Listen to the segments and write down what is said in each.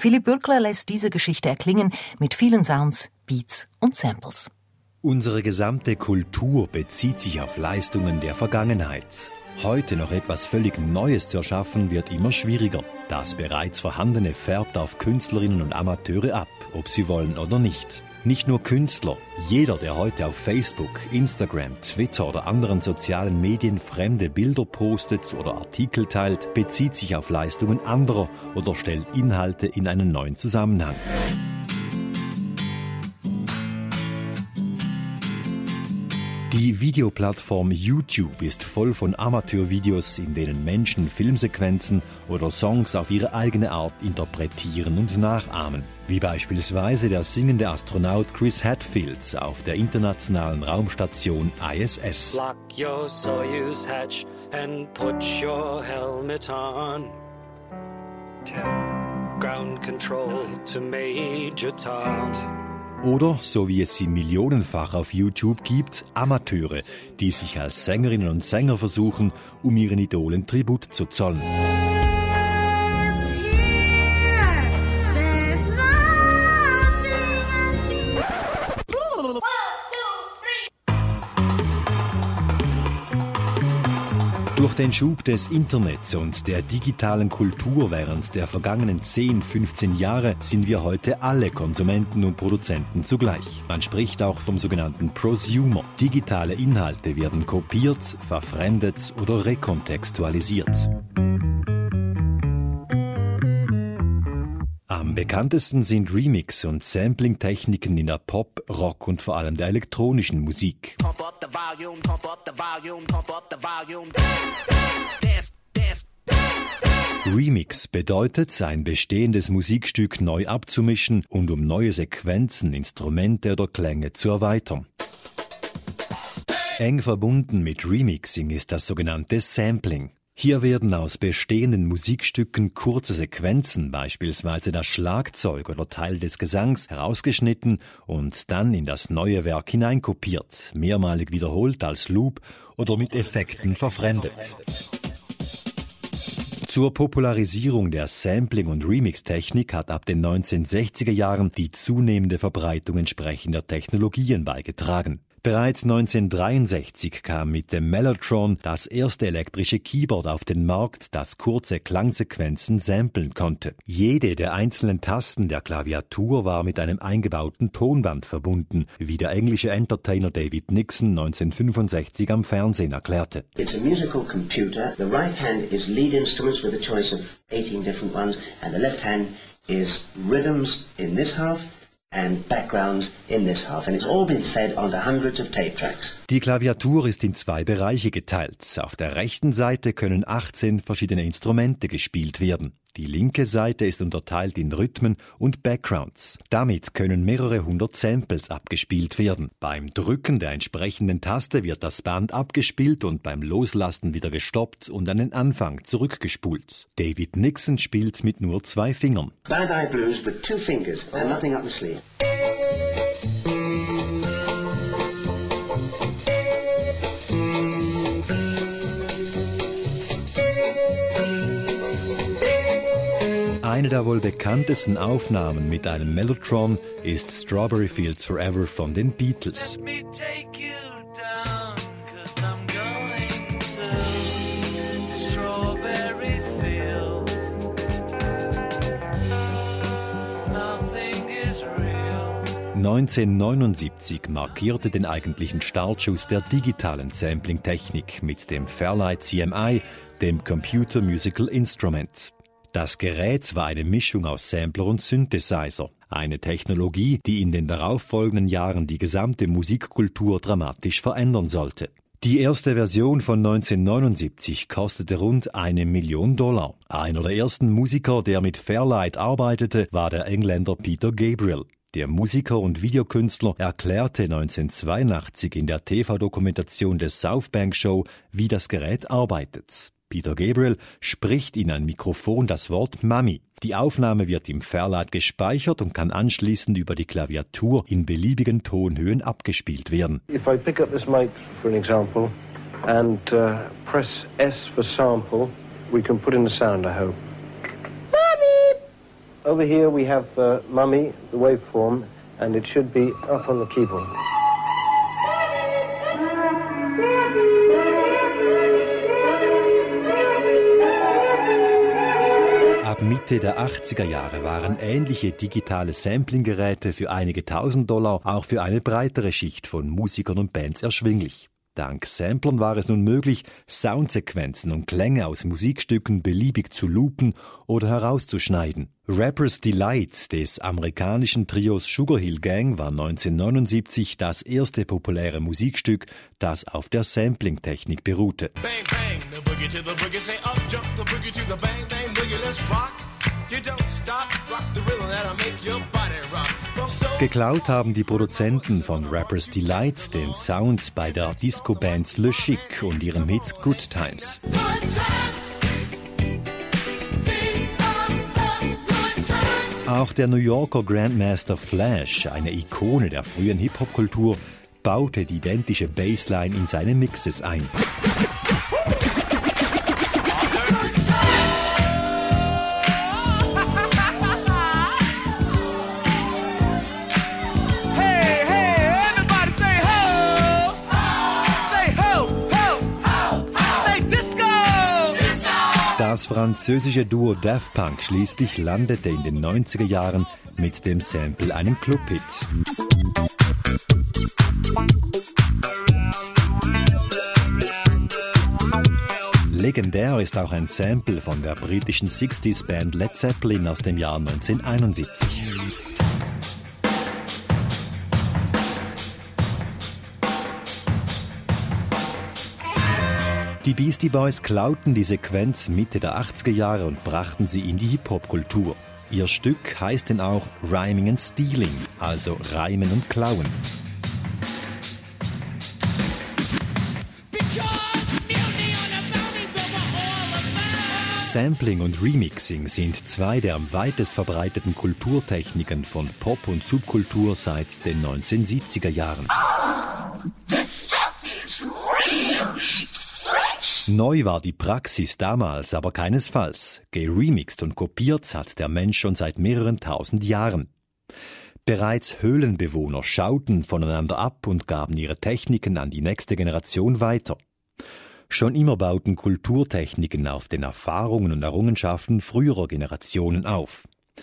Philipp Bürkler lässt diese Geschichte erklingen mit vielen Sounds, Beats und Samples. Unsere gesamte Kultur bezieht sich auf Leistungen der Vergangenheit. Heute noch etwas völlig Neues zu erschaffen, wird immer schwieriger. Das bereits Vorhandene färbt auf Künstlerinnen und Amateure ab, ob sie wollen oder nicht. Nicht nur Künstler, jeder, der heute auf Facebook, Instagram, Twitter oder anderen sozialen Medien fremde Bilder postet oder Artikel teilt, bezieht sich auf Leistungen anderer oder stellt Inhalte in einen neuen Zusammenhang. Die Videoplattform YouTube ist voll von Amateurvideos, in denen Menschen Filmsequenzen oder Songs auf ihre eigene Art interpretieren und nachahmen. Wie beispielsweise der singende Astronaut Chris Hadfield auf der internationalen Raumstation ISS. Lock your Soyuz hatch and put your helmet on. Ground control to Major Tom. Oder, so wie es sie millionenfach auf YouTube gibt, Amateure, die sich als Sängerinnen und Sänger versuchen, um ihren Idolen Tribut zu zollen. Durch den Schub des Internets und der digitalen Kultur während der vergangenen 10, 15 Jahre sind wir heute alle Konsumenten und Produzenten zugleich. Man spricht auch vom sogenannten Prosumer. Digitale Inhalte werden kopiert, verfremdet oder rekontextualisiert. Am bekanntesten sind Remix- und Sampling-Techniken in der Pop-, Rock- und vor allem der elektronischen Musik. Remix bedeutet, ein bestehendes Musikstück neu abzumischen und um neue Sequenzen, Instrumente oder Klänge zu erweitern. Eng verbunden mit Remixing ist das sogenannte Sampling. Hier werden aus bestehenden Musikstücken kurze Sequenzen, beispielsweise das Schlagzeug oder Teil des Gesangs, herausgeschnitten und dann in das neue Werk hineinkopiert, mehrmalig wiederholt als Loop oder mit Effekten verfremdet. Zur Popularisierung der Sampling- und Remix-Technik hat ab den 1960er Jahren die zunehmende Verbreitung entsprechender Technologien beigetragen. Bereits 1963 kam mit dem Mellotron das erste elektrische Keyboard auf den Markt, das kurze Klangsequenzen samplen konnte. Jede der einzelnen Tasten der Klaviatur war mit einem eingebauten Tonband verbunden, wie der englische Entertainer David Nixon 1965 am Fernsehen erklärte. It's a musical computer. The right hand is lead instruments with a choice of 18 different ones, and the left hand is rhythms in this half and backgrounds in this half, and it's all been fed onto hundreds of tape tracks. Die Klaviatur ist in zwei Bereiche geteilt. Auf der rechten Seite können 18 verschiedene Instrumente gespielt werden. Die linke Seite ist unterteilt in Rhythmen und Backgrounds. Damit können mehrere hundert Samples abgespielt werden. Beim Drücken der entsprechenden Taste wird das Band abgespielt und beim Loslassen wieder gestoppt und an den Anfang zurückgespult. David Nixon spielt mit nur 2 Fingern. Bad Eye Blues with 2 fingers and nothing up the sleeve. Eine der wohl bekanntesten Aufnahmen mit einem Mellotron ist Strawberry Fields Forever von den Beatles. (1979) markierte den eigentlichen Startschuss der digitalen Sampling-Technik mit dem Fairlight CMI, dem Computer Musical Instrument. Das Gerät war eine Mischung aus Sampler und Synthesizer, eine Technologie, die in den darauffolgenden Jahren die gesamte Musikkultur dramatisch verändern sollte. Die erste Version von 1979 kostete rund $1 Million. Einer der ersten Musiker, der mit Fairlight arbeitete, war der Engländer Peter Gabriel. Der Musiker und Videokünstler erklärte 1982 in der TV-Dokumentation des South Bank Show, wie das Gerät arbeitet. Peter Gabriel spricht in ein Mikrofon das Wort Mami. Die Aufnahme wird im Fairlight gespeichert und kann anschließend über die Klaviatur in beliebigen Tonhöhen abgespielt werden. If I pick up this mic for an example and press S for sample, we can put in the sound, I hope. Mami! Over here we have Mummy, the waveform, and it should be up on the keyboard. Ab Mitte der 80er Jahre waren ähnliche digitale Sampling-Geräte für einige $1000 auch für eine breitere Schicht von Musikern und Bands erschwinglich. Dank Samplern war es nun möglich, Soundsequenzen und Klänge aus Musikstücken beliebig zu loopen oder herauszuschneiden. Rapper's Delight des amerikanischen Trios Sugar Hill Gang war 1979 das erste populäre Musikstück, das auf der Sampling-Technik beruhte. Bang, bang, the boogie to the boogie, say up, jump the boogie to the bang, bang, boogie, let's rock. You don't stop, rock the rhythm that'll make your body rock. Geklaut haben die Produzenten von Rapper's Delight den Sounds bei der Disco-Band Le Chic und ihrem Hit Good Times. Auch der New Yorker Grandmaster Flash, eine Ikone der frühen Hip-Hop-Kultur, baute die identische Bassline in seine Mixes ein. Das französische Duo Daft Punk schließlich landete in den 90er Jahren mit dem Sample einen Club-Hit. Legendär ist auch ein Sample von der britischen 60s-Band Led Zeppelin aus dem Jahr 1971. Die Beastie Boys klauten die Sequenz Mitte der 80er Jahre und brachten sie in die Hip-Hop-Kultur. Ihr Stück heißt denn auch Rhyming and Stealing, also Reimen und Klauen. Sampling und Remixing sind zwei der am weitest verbreiteten Kulturtechniken von Pop- und Subkultur seit den 1970er Jahren. Neu war die Praxis damals aber keinesfalls. Geremixed und kopiert hat der Mensch schon seit mehreren tausend Jahren. Bereits Höhlenbewohner schauten voneinander ab und gaben ihre Techniken an die nächste Generation weiter. Schon immer bauten Kulturtechniken auf den Erfahrungen und Errungenschaften früherer Generationen auf.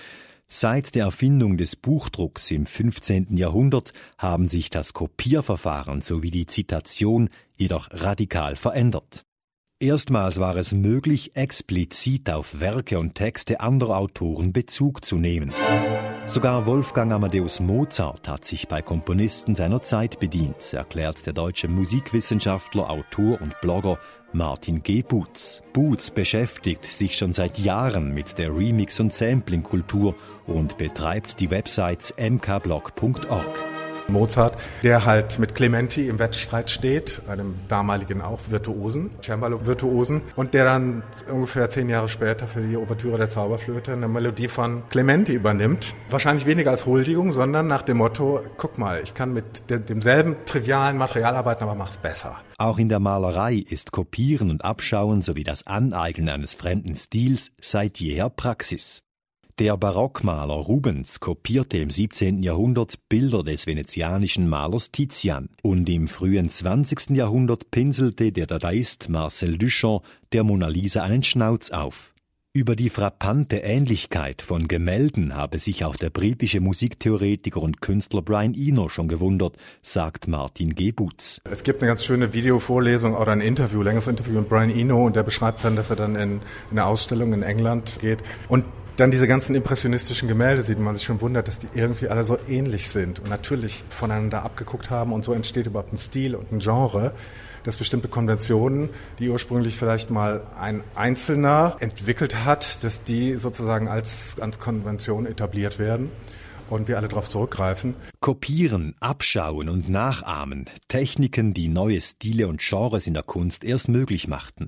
Seit der Erfindung des Buchdrucks im 15. Jahrhundert haben sich das Kopierverfahren sowie die Zitation jedoch radikal verändert. Erstmals war es möglich, explizit auf Werke und Texte anderer Autoren Bezug zu nehmen. Sogar Wolfgang Amadeus Mozart hat sich bei Komponisten seiner Zeit bedient, erklärt der deutsche Musikwissenschaftler, Autor und Blogger Martin G. Boots. Boots beschäftigt sich schon seit Jahren mit der Remix- und Sampling-Kultur und betreibt die Websites mkblog.org. Mozart, der halt mit Clementi im Wettstreit steht, einem damaligen auch Virtuosen, Cembalo-Virtuosen, und der dann ungefähr 10 Jahre später für die Ouvertüre der Zauberflöte eine Melodie von Clementi übernimmt. Wahrscheinlich weniger als Huldigung, sondern nach dem Motto, guck mal, ich kann mit demselben trivialen Material arbeiten, aber mach's besser. Auch in der Malerei ist Kopieren und Abschauen sowie das Aneignen eines fremden Stils seit jeher Praxis. Der Barockmaler Rubens kopierte im 17. Jahrhundert Bilder des venezianischen Malers Tizian und im frühen 20. Jahrhundert pinselte der Dadaist Marcel Duchamp der Mona Lisa einen Schnauz auf. Über die frappante Ähnlichkeit von Gemälden habe sich auch der britische Musiktheoretiker und Künstler Brian Eno schon gewundert, sagt Martin G. Boots. Es gibt eine ganz schöne Videovorlesung oder ein Interview, längeres Interview mit Brian Eno, und der beschreibt dann, dass er dann in eine Ausstellung in England geht und dann diese ganzen impressionistischen Gemälde sieht, man sich schon wundert, dass die irgendwie alle so ähnlich sind und natürlich voneinander abgeguckt haben, und so entsteht überhaupt ein Stil und ein Genre, dass bestimmte Konventionen, die ursprünglich vielleicht mal ein Einzelner entwickelt hat, dass die sozusagen als Konvention etabliert werden und wir alle darauf zurückgreifen. Kopieren, Abschauen und Nachahmen, Techniken, die neue Stile und Genres in der Kunst erst möglich machten.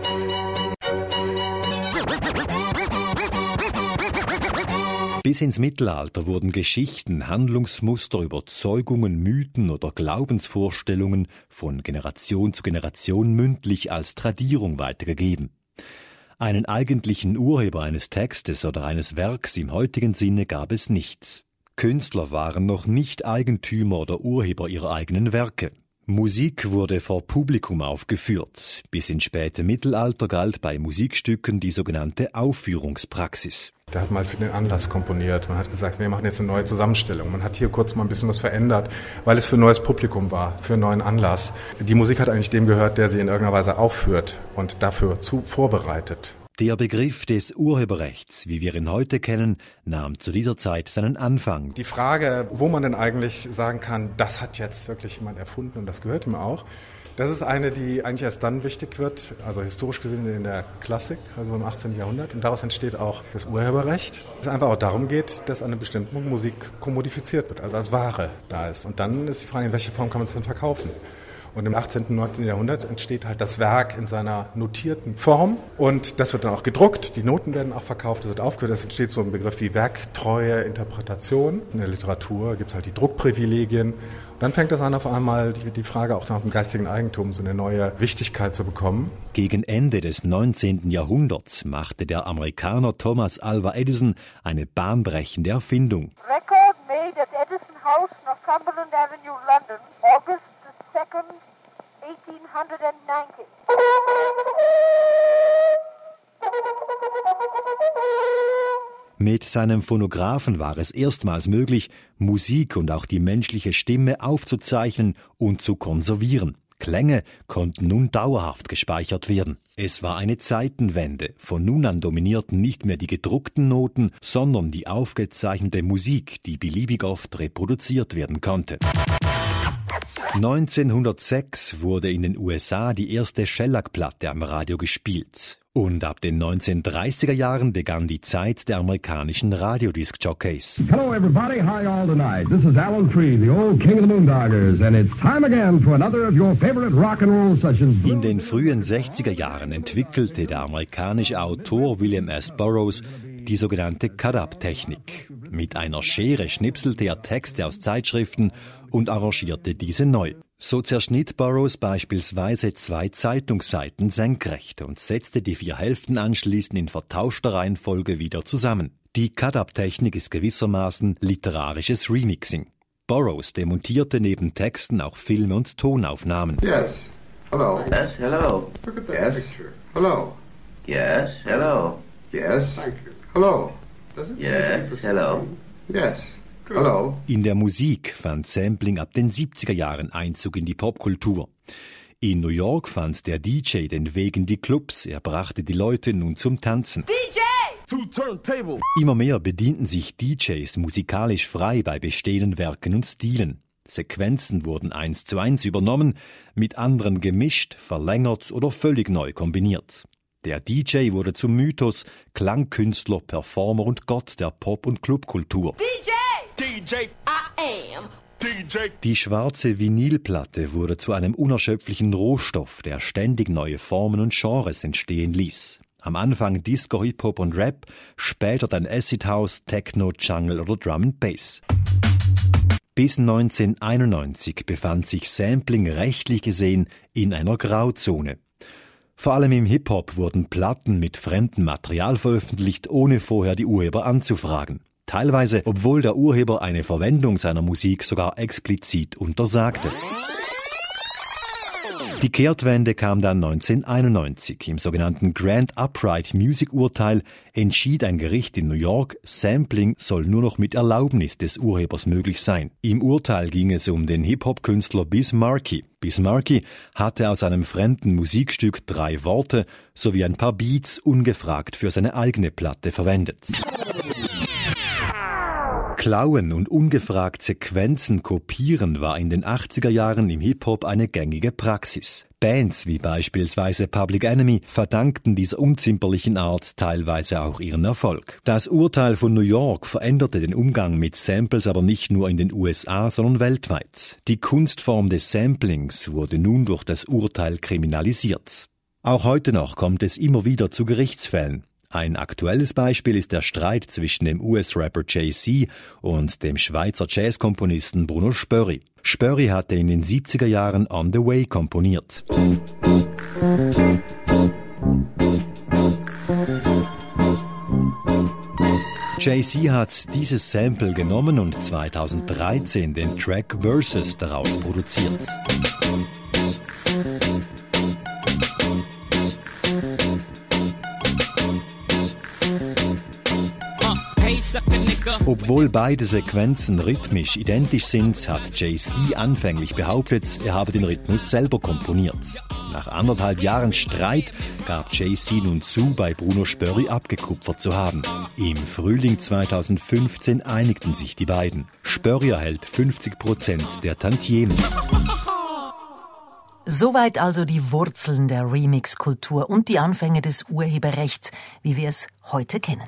Bis ins Mittelalter wurden Geschichten, Handlungsmuster, Überzeugungen, Mythen oder Glaubensvorstellungen von Generation zu Generation mündlich als Tradierung weitergegeben. Einen eigentlichen Urheber eines Textes oder eines Werks im heutigen Sinne gab es nicht. Künstler waren noch nicht Eigentümer oder Urheber ihrer eigenen Werke. Musik wurde vor Publikum aufgeführt. Bis ins späte Mittelalter galt bei Musikstücken die sogenannte Aufführungspraxis. Da hat man halt für den Anlass komponiert. Man hat gesagt, wir machen jetzt eine neue Zusammenstellung. Man hat hier kurz mal ein bisschen was verändert, weil es für ein neues Publikum war, für einen neuen Anlass. Die Musik hat eigentlich dem gehört, der sie in irgendeiner Weise aufführt und dafür vorbereitet. Der Begriff des Urheberrechts, wie wir ihn heute kennen, nahm zu dieser Zeit seinen Anfang. Die Frage, wo man denn eigentlich sagen kann, das hat jetzt wirklich jemand erfunden und das gehört ihm auch, das ist eine, die eigentlich erst dann wichtig wird, also historisch gesehen in der Klassik, also im 18. Jahrhundert. Und daraus entsteht auch das Urheberrecht. Es einfach auch darum geht, dass eine bestimmte Musik kommodifiziert wird, also als Ware da ist. Und dann ist die Frage, in welcher Form kann man es denn verkaufen? Und im 18. und 19. Jahrhundert entsteht halt das Werk in seiner notierten Form und das wird dann auch gedruckt, die Noten werden auch verkauft, das wird aufgeführt, es entsteht so ein Begriff wie werktreue Interpretation. In der Literatur gibt es halt die Druckprivilegien. Und dann fängt das an, auf einmal die Frage auch nach dem geistigen Eigentum so eine neue Wichtigkeit zu bekommen. Gegen Ende des 19. Jahrhunderts machte der Amerikaner Thomas Alva Edison eine bahnbrechende Erfindung. Record made at Edison House, Northumberland Avenue, London, August 2nd, 1890. Mit seinem Phonographen war es erstmals möglich, Musik und auch die menschliche Stimme aufzuzeichnen und zu konservieren. Klänge konnten nun dauerhaft gespeichert werden. Es war eine Zeitenwende. Von nun an dominierten nicht mehr die gedruckten Noten, sondern die aufgezeichnete Musik, die beliebig oft reproduziert werden konnte. 1906 wurde in den USA die erste Shellac-Platte am Radio gespielt. Und ab den 1930er Jahren begann die Zeit der amerikanischen Radiodisc-Jockeys. Hello everybody, hi all tonight. This is Alan Freed, the old king of the Moondoggers, and it's time again for another of your favorite rock and roll sessions. In den frühen 60er Jahren entwickelte der amerikanische Autor William S. Burroughs die sogenannte Cut-Up-Technik. Mit einer Schere schnipselte er Texte aus Zeitschriften und arrangierte diese neu. So zerschnitt Burroughs beispielsweise 2 Zeitungsseiten senkrecht und setzte die 4 Hälften anschließend in vertauschter Reihenfolge wieder zusammen. Die Cut-Up-Technik ist gewissermaßen literarisches Remixing. Burroughs demontierte neben Texten auch Filme und Tonaufnahmen. Yes, hello. Yes, hello. Look at that picture. Hello. Yes, hello. Yes. Thank you. Hello. Yes, hello. Yes. Hello. In der Musik fand Sampling ab den 70er Jahren Einzug in die Popkultur. In New York fand der DJ den Weg in die Clubs. Er brachte die Leute nun zum Tanzen. DJ! Two turntable. Immer mehr bedienten sich DJs musikalisch frei bei bestehenden Werken und Stilen. Sequenzen wurden 1:1 übernommen, mit anderen gemischt, verlängert oder völlig neu kombiniert. Der DJ wurde zum Mythos, Klangkünstler, Performer und Gott der Pop- und Clubkultur. DJ! DJ, I am. DJ. Die schwarze Vinylplatte wurde zu einem unerschöpflichen Rohstoff, der ständig neue Formen und Genres entstehen ließ. Am Anfang Disco, Hip-Hop und Rap, später dann Acid House, Techno, Jungle oder Drum and Bass. Bis 1991 befand sich Sampling rechtlich gesehen in einer Grauzone. Vor allem im Hip-Hop wurden Platten mit fremdem Material veröffentlicht, ohne vorher die Urheber anzufragen. Teilweise, obwohl der Urheber eine Verwendung seiner Musik sogar explizit untersagte. Die Kehrtwende kam dann 1991. Im sogenannten Grand Upright Music Urteil entschied ein Gericht in New York, Sampling soll nur noch mit Erlaubnis des Urhebers möglich sein. Im Urteil ging es um den Hip-Hop-Künstler Biz Markie. Biz Markie hatte aus einem fremden Musikstück 3 Worte sowie ein paar Beats ungefragt für seine eigene Platte verwendet. Klauen und ungefragt Sequenzen kopieren war in den 80er Jahren im Hip-Hop eine gängige Praxis. Bands wie beispielsweise Public Enemy verdankten dieser unzimperlichen Art teilweise auch ihren Erfolg. Das Urteil von New York veränderte den Umgang mit Samples aber nicht nur in den USA, sondern weltweit. Die Kunstform des Samplings wurde nun durch das Urteil kriminalisiert. Auch heute noch kommt es immer wieder zu Gerichtsfällen. Ein aktuelles Beispiel ist der Streit zwischen dem US-Rapper Jay-Z und dem Schweizer Jazzkomponisten Bruno Spörri. Spörri hatte in den 70er Jahren On the Way komponiert. Jay-Z hat dieses Sample genommen und 2013 den Track Versus daraus produziert. Obwohl beide Sequenzen rhythmisch identisch sind, hat Jay-Z anfänglich behauptet, er habe den Rhythmus selber komponiert. Nach 1,5 Jahren Streit gab Jay-Z nun zu, bei Bruno Spörri abgekupfert zu haben. Im Frühling 2015 einigten sich die beiden. Spörri erhält 50% der Tantiemen. Soweit also die Wurzeln der Remix-Kultur und die Anfänge des Urheberrechts, wie wir es heute kennen.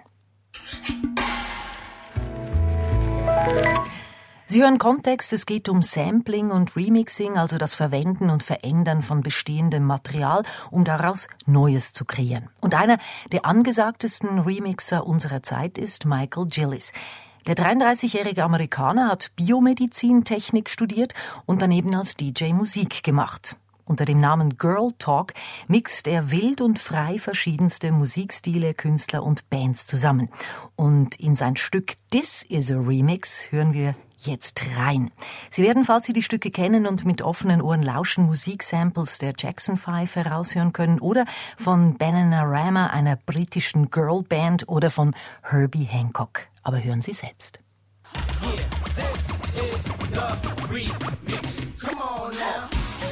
Sie hören Kontext, es geht um Sampling und Remixing, also das Verwenden und Verändern von bestehendem Material, um daraus Neues zu kreieren. Und einer der angesagtesten Remixer unserer Zeit ist Michael Gillis. Der 33-jährige Amerikaner hat Biomedizintechnik studiert und daneben als DJ Musik gemacht. Unter dem Namen Girl Talk mixt er wild und frei verschiedenste Musikstile, Künstler und Bands zusammen. Und in sein Stück This is a Remix hören wir jetzt rein. Sie werden, falls Sie die Stücke kennen und mit offenen Ohren lauschen, Musiksamples der Jackson 5 heraushören können oder von Bananarama, einer britischen Girlband, oder von Herbie Hancock. Aber hören Sie selbst. Yeah, this is the remix. Come on now.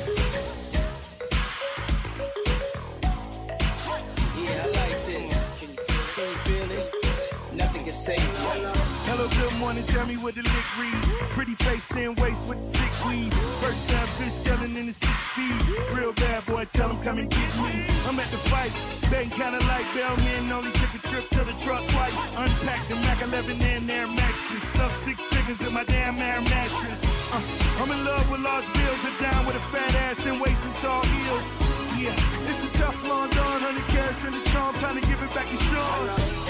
Hello, good morning, tell me what the lick read. Pretty face, thin waist with the sick weed. First time fish telling in the 6-speed. Real bad boy, tell him come and get me. I'm at the fight, betting kinda like Bellman. Only took a trip to the truck twice. Unpacked the Mac 11 and Air Maxes. Stuffed 6 figures in my damn Air mattress. I'm in love with large bills. And down with a fat ass, thin waist and tall heels. Yeah, it's the tough Lon Don, 100 carats in the charm. Time to give it back to Sean.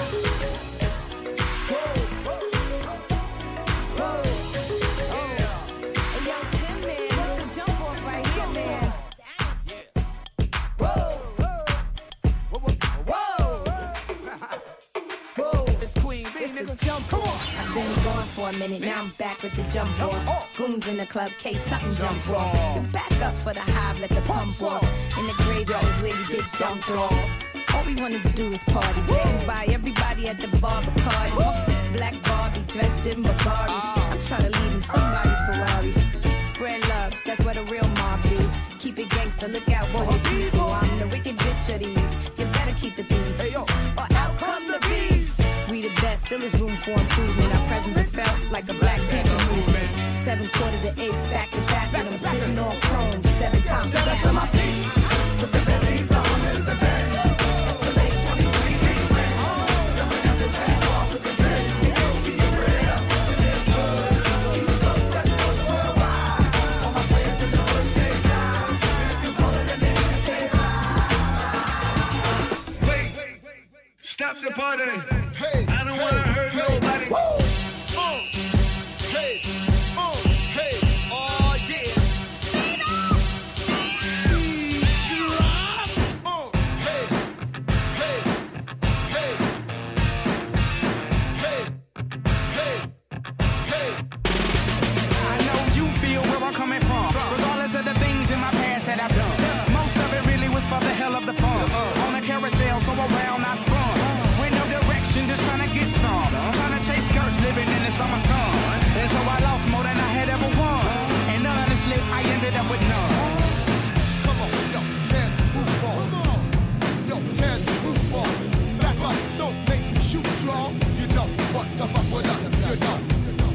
I've been gone for a minute, now I'm back with the jump off. Goons in the club, case something jump off. You back up for the hive, let the pump off. In the graveyard is where you get dumped off. All we wanna do is party, and buy everybody at the bar Bacardi. Black Barbie dressed in Bugatti. I'm tryna lead in somebody's Ferrari. Spread love, that's what a real mob do. Keep it gangster, look out for your people. I'm the wicked bitch of these. You better keep the peace, or out come the beast. We the best, still is room for improvement. Our presence is felt like a Black Panther movement. 7 quarter to 8s back to back, and I'm sitting on chrome 7 times the rest of my feet. Put the bellies on is the best. Stop the party. Hey, I don't wanna hurt nobody. Hey, hey, oh yeah. Drop. Hey, hey, hey, hey, hey, hey. I know you feel where I'm coming from, regardless of the things in my past that I've done. Most of it really was for the hell of the fun. On a carousel, so around I spun. Just trying to get some, trying to chase skirts, living in the summer sun. And so I lost more than I had ever won, and honestly, I ended up with none. Come on, yo, tear the roof off. Yo, tear the roof off. Back up, don't make me shoot draw. You don't want to fuck with us, you don't.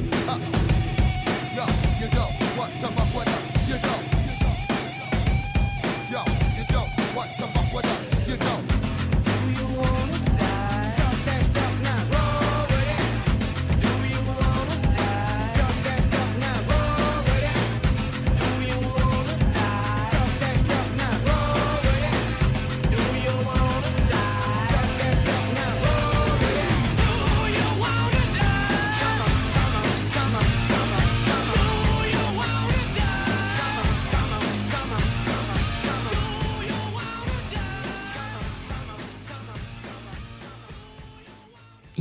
Yo, you don't want to fuck with us, you don't. Yo, you don't want to fuck with us, you don't.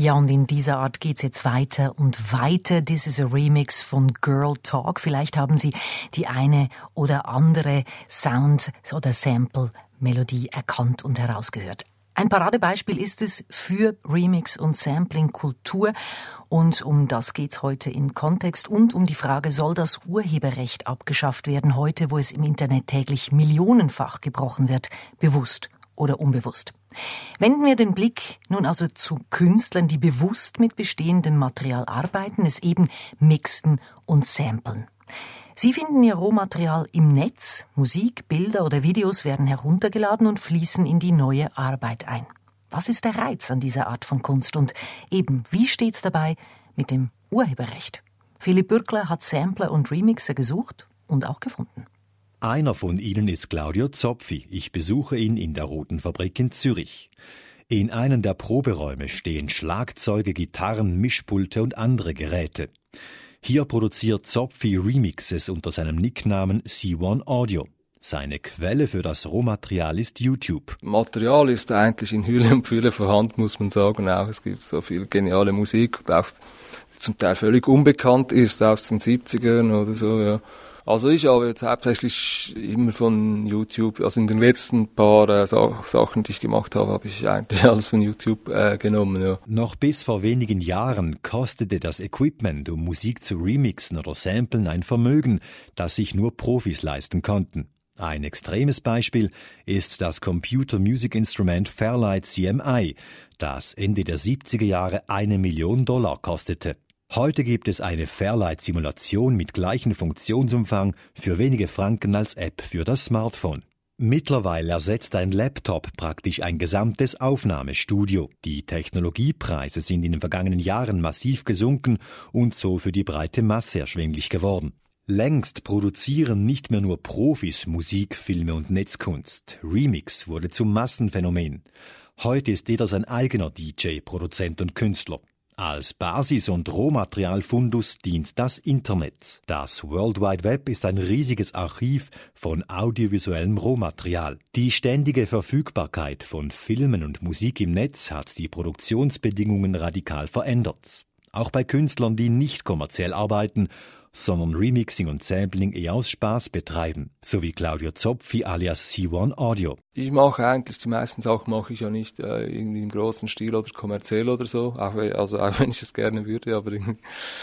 Ja, und in dieser Art geht's jetzt weiter und weiter. This is a Remix von Girl Talk. Vielleicht haben Sie die eine oder andere Sound- oder Sample-Melodie erkannt und herausgehört. Ein Paradebeispiel ist es für Remix- und Sampling-Kultur. Und um das geht's heute in Kontext und um die Frage, soll das Urheberrecht abgeschafft werden heute, wo es im Internet täglich millionenfach gebrochen wird, bewusst oder unbewusst. Wenden wir den Blick nun also zu Künstlern, die bewusst mit bestehendem Material arbeiten, es eben mixen und samplen. Sie finden ihr Rohmaterial im Netz, Musik, Bilder oder Videos werden heruntergeladen und fließen in die neue Arbeit ein. Was ist der Reiz an dieser Art von Kunst und eben, wie steht's dabei mit dem Urheberrecht? Philipp Bürkler hat Sampler und Remixer gesucht und auch gefunden. Einer von ihnen ist Claudio Zopfi. Ich besuche ihn in der Roten Fabrik in Zürich. In einem der Proberäume stehen Schlagzeuge, Gitarren, Mischpulte und andere Geräte. Hier produziert Zopfi Remixes unter seinem Nicknamen C1 Audio. Seine Quelle für das Rohmaterial ist YouTube. Material ist eigentlich in Hülle und Fülle vorhanden, muss man sagen. Auch es gibt so viel geniale Musik, und auch die zum Teil völlig unbekannt ist, aus den 70ern oder so, ja. Also ich habe jetzt hauptsächlich immer von YouTube, also in den letzten paar Sachen, die ich gemacht habe, habe ich eigentlich alles von YouTube genommen. Ja. Noch bis vor wenigen Jahren kostete das Equipment, um Musik zu remixen oder samplen, ein Vermögen, das sich nur Profis leisten konnten. Ein extremes Beispiel ist das Computer Music Instrument Fairlight CMI, das Ende der 70er Jahre $1 Million kostete. Heute gibt es eine Fairlight-Simulation mit gleichem Funktionsumfang für wenige Franken als App für das Smartphone. Mittlerweile ersetzt ein Laptop praktisch ein gesamtes Aufnahmestudio. Die Technologiepreise sind in den vergangenen Jahren massiv gesunken und so für die breite Masse erschwinglich geworden. Längst produzieren nicht mehr nur Profis Musik, Filme und Netzkunst. Remix wurde zum Massenphänomen. Heute ist jeder sein eigener DJ, Produzent und Künstler. Als Basis- und Rohmaterialfundus dient das Internet. Das World Wide Web ist ein riesiges Archiv von audiovisuellem Rohmaterial. Die ständige Verfügbarkeit von Filmen und Musik im Netz hat die Produktionsbedingungen radikal verändert. Auch bei Künstlern, die nicht kommerziell arbeiten, sondern Remixing und Sampling eher aus Spaß betreiben, so wie Claudio Zopfi alias C1 Audio. Ich mache eigentlich, die meisten Sachen mache ich ja nicht irgendwie im großen Stil oder kommerziell oder so, auch wenn ich es gerne würde, aber irgendwie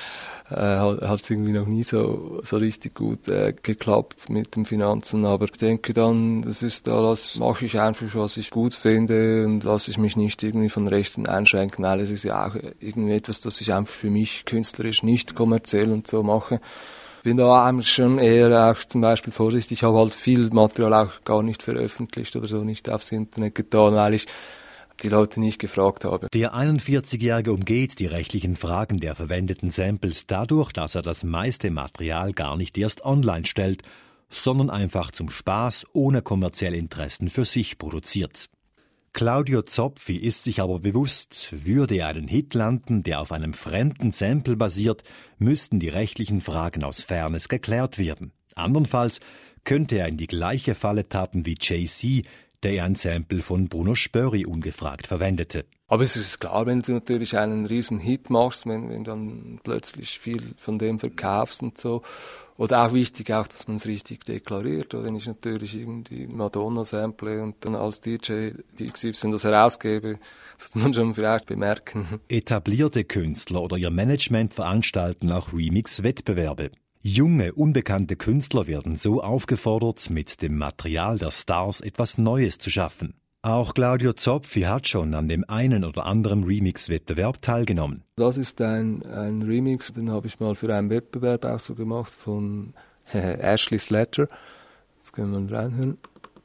hat es irgendwie noch nie so richtig gut geklappt mit den Finanzen, aber ich denke dann, das mache ich einfach, was ich gut finde und lasse ich mich nicht irgendwie von Rechten einschränken, weil es ist ja auch irgendwie etwas, das ich einfach für mich künstlerisch nicht kommerziell und so mache. Bin da eigentlich schon eher auch zum Beispiel vorsichtig, ich habe halt viel Material auch gar nicht veröffentlicht oder so, nicht aufs Internet getan, weil ich die Leute nicht gefragt habe. Der 41-Jährige umgeht die rechtlichen Fragen der verwendeten Samples dadurch, dass er das meiste Material gar nicht erst online stellt, sondern einfach zum Spaß ohne kommerzielle Interessen für sich produziert. Claudio Zopfi ist sich aber bewusst, würde er einen Hit landen, der auf einem fremden Sample basiert, müssten die rechtlichen Fragen aus Fairness geklärt werden. Andernfalls könnte er in die gleiche Falle tappen wie Jay-Z, der ein Sample von Bruno Spörri ungefragt verwendete. Aber es ist klar, wenn du natürlich einen riesen Hit machst, wenn dann plötzlich viel von dem verkaufst und so. Oder auch wichtig, dass man es richtig deklariert. Oder wenn ich natürlich irgendwie Madonna sample und dann als DJ die XY das herausgebe, sollte man schon vielleicht bemerken. Etablierte Künstler oder ihr Management veranstalten auch Remix-Wettbewerbe. Junge, unbekannte Künstler werden so aufgefordert, mit dem Material der Stars etwas Neues zu schaffen. Auch Claudio Zopfi hat schon an dem einen oder anderen Remix-Wettbewerb teilgenommen. Das ist ein Remix, den habe ich mal für einen Wettbewerb auch so gemacht von Ashley Slater. Jetzt können wir mal reinhören.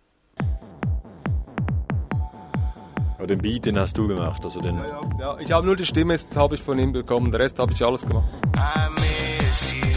Aber den Beat, den hast du gemacht, also den... Ja, ich habe nur die Stimme, das habe ich von ihm bekommen, der Rest habe ich alles gemacht. I miss you.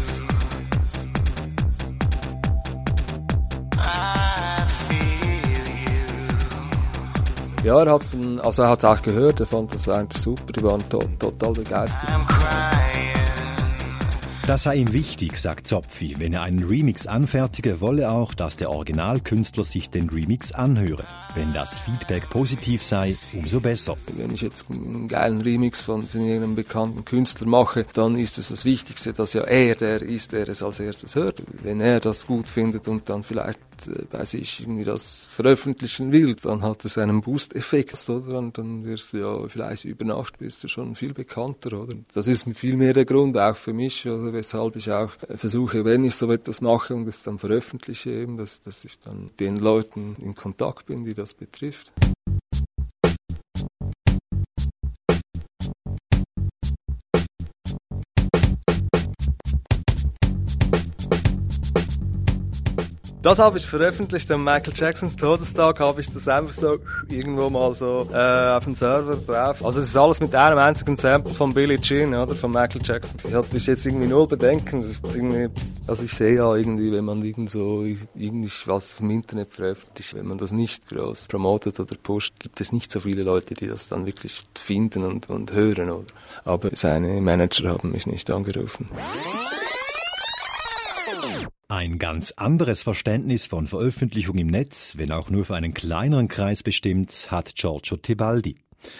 Ja, er hat es auch gehört, er fand das eigentlich super, die waren total begeistert. Das sei ihm wichtig, sagt Zopfi. Wenn er einen Remix anfertige, wolle auch, dass der Originalkünstler sich den Remix anhöre. Wenn das Feedback positiv sei, umso besser. Wenn ich jetzt einen geilen Remix von irgendeinem bekannten Künstler mache, dann ist es das Wichtigste, dass ja er der ist, der es als erstes hört. Wenn er das gut findet und dann vielleicht bei sich irgendwie das veröffentlichen will, dann hat es einen Boost-Effekt, oder? Und dann wirst du ja vielleicht über Nacht bist du schon viel bekannter, oder? Das ist viel mehr der Grund auch für mich, also weshalb ich auch versuche, wenn ich so etwas mache und es dann veröffentliche, eben, dass ich dann mit den Leuten in Kontakt bin, die das betrifft. Das habe ich veröffentlicht, am Michael Jacksons Todestag habe ich das einfach so irgendwo mal so auf den Server drauf. Also es ist alles mit einem einzigen Sample von Billie Jean, oder, von Michael Jackson. Ich hatte jetzt irgendwie null Bedenken. Also ich sehe ja irgendwie, wenn man irgendwie was vom Internet veröffentlicht, wenn man das nicht groß promotet oder pusht, gibt es nicht so viele Leute, die das dann wirklich finden und hören, oder. Aber seine Manager haben mich nicht angerufen. Ein ganz anderes Verständnis von Veröffentlichung im Netz, wenn auch nur für einen kleineren Kreis bestimmt, hat Giorgio Tebaldi.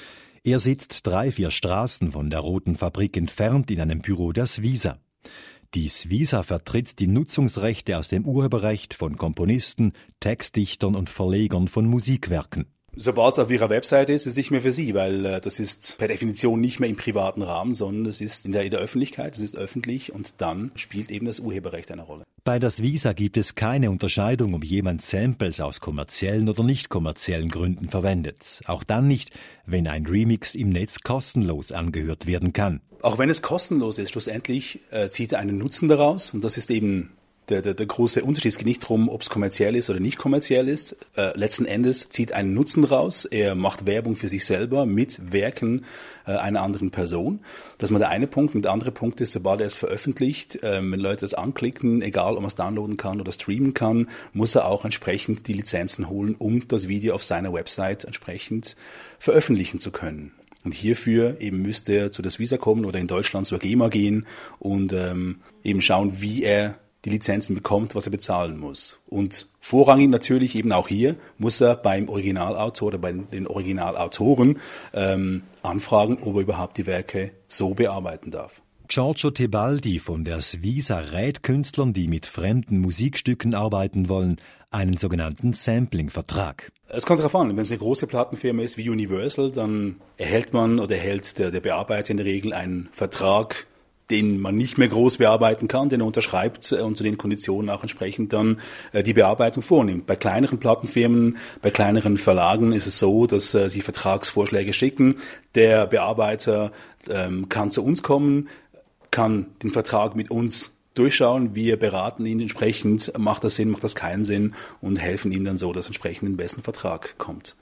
Er sitzt 3-4 Straßen von der Roten Fabrik entfernt in einem Büro der Svisa. Die Svisa vertritt die Nutzungsrechte aus dem Urheberrecht von Komponisten, Textdichtern und Verlegern von Musikwerken. Sobald es auf Ihrer Webseite ist es nicht mehr für Sie, weil das ist per Definition nicht mehr im privaten Rahmen, sondern es ist in der Öffentlichkeit, es ist öffentlich und dann spielt eben das Urheberrecht eine Rolle. Bei der Svisa gibt es keine Unterscheidung, ob jemand Samples aus kommerziellen oder nicht kommerziellen Gründen verwendet. Auch dann nicht, wenn ein Remix im Netz kostenlos angehört werden kann. Auch wenn es kostenlos ist, schlussendlich zieht er einen Nutzen daraus und das ist eben der große Unterschied. Es geht nicht darum, ob es kommerziell ist oder nicht kommerziell ist. Letzten Endes zieht einen Nutzen raus. Er macht Werbung für sich selber mit Werken einer anderen Person. Das ist mal der eine Punkt. Und der andere Punkt ist, sobald er es veröffentlicht, wenn Leute das anklicken, egal ob man es downloaden kann oder streamen kann, muss er auch entsprechend die Lizenzen holen, um das Video auf seiner Website entsprechend veröffentlichen zu können. Und hierfür eben müsste er zu der Svisa kommen oder in Deutschland zur GEMA gehen und eben schauen, wie er die Lizenzen bekommt, was er bezahlen muss. Und vorrangig natürlich eben auch hier muss er beim Originalautor oder bei den Originalautoren anfragen, ob er überhaupt die Werke so bearbeiten darf. Giorgio Tebaldi von der Svisa rät Künstlern, die mit fremden Musikstücken arbeiten wollen, einen sogenannten Sampling-Vertrag. Es kommt darauf an, wenn es eine große Plattenfirma ist wie Universal, dann erhält der Bearbeiter in der Regel einen Vertrag, den man nicht mehr groß bearbeiten kann, den er unterschreibt und zu den Konditionen auch entsprechend dann die Bearbeitung vornimmt. Bei kleineren Plattenfirmen, bei kleineren Verlagen ist es so, dass sie Vertragsvorschläge schicken. Der Bearbeiter kann zu uns kommen, kann den Vertrag mit uns durchschauen. Wir beraten ihn entsprechend, macht das Sinn, macht das keinen Sinn und helfen ihm dann so, dass entsprechend den besten Vertrag kommt.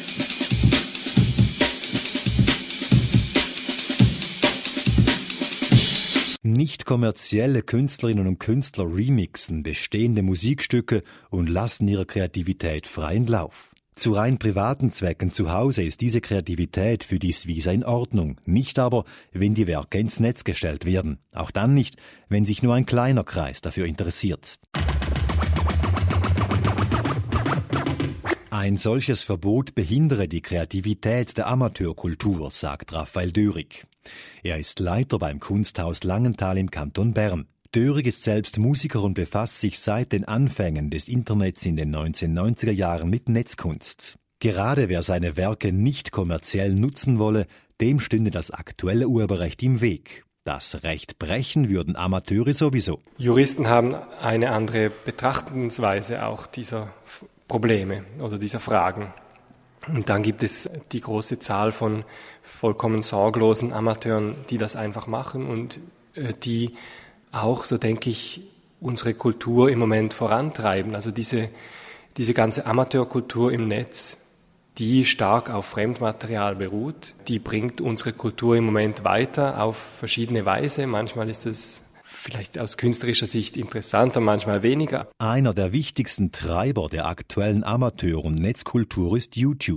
Nicht kommerzielle Künstlerinnen und Künstler remixen bestehende Musikstücke und lassen ihrer Kreativität freien Lauf. Zu rein privaten Zwecken zu Hause ist diese Kreativität für die Svisa in Ordnung, nicht aber, wenn die Werke ins Netz gestellt werden. Auch dann nicht, wenn sich nur ein kleiner Kreis dafür interessiert. Ein solches Verbot behindere die Kreativität der Amateurkultur, sagt Raphael Dörig. Er ist Leiter beim Kunsthaus Langenthal im Kanton Bern. Dörig ist selbst Musiker und befasst sich seit den Anfängen des Internets in den 1990er Jahren mit Netzkunst. Gerade wer seine Werke nicht kommerziell nutzen wolle, dem stünde das aktuelle Urheberrecht im Weg. Das Recht brechen würden Amateure sowieso. Juristen haben eine andere Betrachtungsweise auch dieser Probleme oder dieser Fragen. Und dann gibt es die große Zahl von vollkommen sorglosen Amateuren, die das einfach machen und die auch, so denke ich, unsere Kultur im Moment vorantreiben. Also diese ganze Amateurkultur im Netz, die stark auf Fremdmaterial beruht, die bringt unsere Kultur im Moment weiter auf verschiedene Weise. Manchmal ist es vielleicht aus künstlerischer Sicht interessanter, manchmal weniger. Einer der wichtigsten Treiber der aktuellen Amateur- und Netzkultur ist YouTube.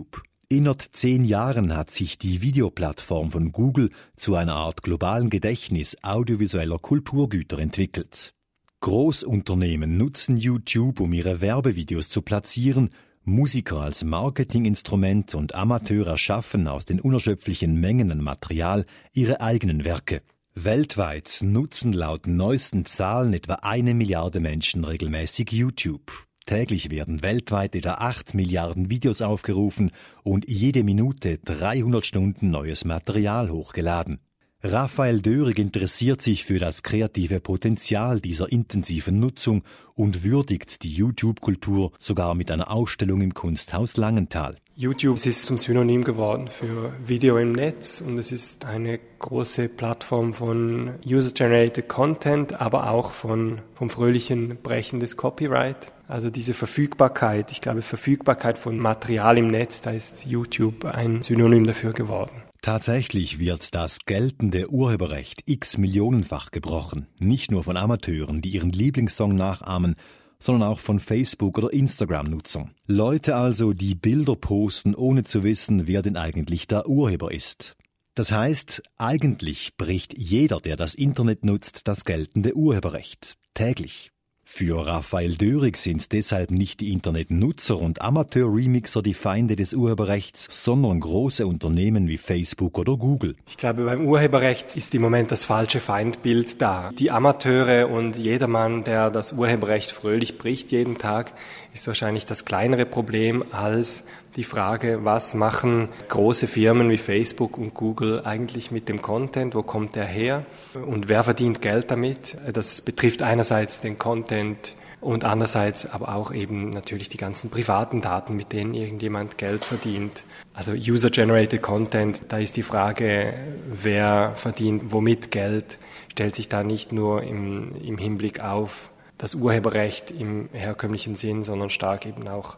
Innerhalb 10 Jahren hat sich die Videoplattform von Google zu einer Art globalen Gedächtnis audiovisueller Kulturgüter entwickelt. Großunternehmen nutzen YouTube, um ihre Werbevideos zu platzieren, Musiker als Marketinginstrument und Amateure erschaffen aus den unerschöpflichen Mengen an Material ihre eigenen Werke. Weltweit nutzen laut neuesten Zahlen etwa 1 Milliarde Menschen regelmäßig YouTube. Täglich werden weltweit etwa 8 Milliarden Videos aufgerufen und jede Minute 300 Stunden neues Material hochgeladen. Raphael Dörig interessiert sich für das kreative Potenzial dieser intensiven Nutzung und würdigt die YouTube-Kultur sogar mit einer Ausstellung im Kunsthaus Langenthal. YouTube ist zum Synonym geworden für Video im Netz und es ist eine große Plattform von User-Generated Content, aber auch vom fröhlichen Brechen des Copyright. Also diese Verfügbarkeit, ich glaube Verfügbarkeit von Material im Netz, da ist YouTube ein Synonym dafür geworden. Tatsächlich wird das geltende Urheberrecht x-millionenfach gebrochen, nicht nur von Amateuren, die ihren Lieblingssong nachahmen, sondern auch von Facebook- oder Instagram-Nutzern. Leute also, die Bilder posten, ohne zu wissen, wer denn eigentlich der Urheber ist. Das heißt, eigentlich bricht jeder, der das Internet nutzt, das geltende Urheberrecht. Täglich. Für Raphael Dörig sind deshalb nicht die Internetnutzer und Amateur-Remixer die Feinde des Urheberrechts, sondern große Unternehmen wie Facebook oder Google. Ich glaube, beim Urheberrecht ist im Moment das falsche Feindbild da. Die Amateure und jedermann, der das Urheberrecht fröhlich bricht jeden Tag, ist wahrscheinlich das kleinere Problem als die Frage, was machen große Firmen wie Facebook und Google eigentlich mit dem Content, wo kommt der her und wer verdient Geld damit? Das betrifft einerseits den Content und andererseits aber auch eben natürlich die ganzen privaten Daten, mit denen irgendjemand Geld verdient. Also User-Generated Content, da ist die Frage, wer verdient womit Geld, stellt sich da nicht nur im Hinblick auf das Urheberrecht im herkömmlichen Sinn, sondern stark eben auch